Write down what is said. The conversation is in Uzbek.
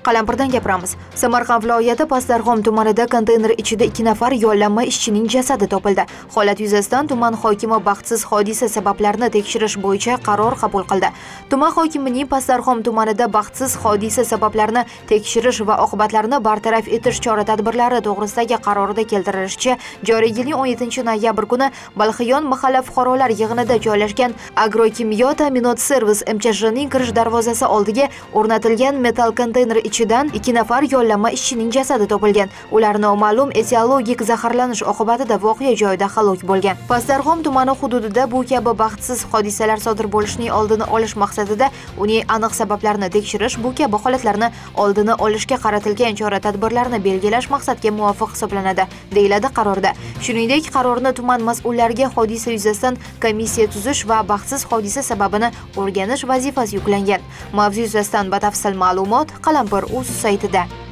Qalampirdan gapiramiz. Samarqand viloyati Pastdarg'om tumanida konteyner ichida 2 nafar yollanma ishchining jasadi topildi. Holat yuzasidan tuman hokimi baxtsiz hodisa sabablarini tekshirish bo'yicha qaror qabul qildi. Tuman hokimining Pastdarg'om tumanida baxtsiz hodisa sabablarini tekshirish va oqibatlarini bartaraf etish chora-tadbirlari to'g'risidagi qarorida keltirilishicha, joriy yilning 17-noyabr kuni Balxiyon mahalla fuqarolar yig'inida joylashgan Agrokimyo ta'minot servis MCHning kirish darvozasi oldiga o'rnatilgan metall konteyner ichidan 2 nafar yollanma ishchining jasadi topilgan. Ular noma'lum etiologik zaharlanish oqibatida voqea joyida halok bo'lgan. Pastdarg'om tumani hududida bu kabi baxtsiz hodisalar sodir bo'lishining oldini olish maqsadida uning aniq sabablarini tekshirish, bu kabi holatlarni oldini olishga qaratilgan chora-tadbirlarni belgilash maqsadga muvofiq hisoblanadi, deyiladi qarorda. Shuningdek, qarorni tuman mas'ullariga hodisa yuzasidan komissiya tuzish va baxtsiz hodisa sababini o'rganish vazifasi yuklangan. Mavzu yuzasidan batafsil ma'lumot Qalampir.uz saytida.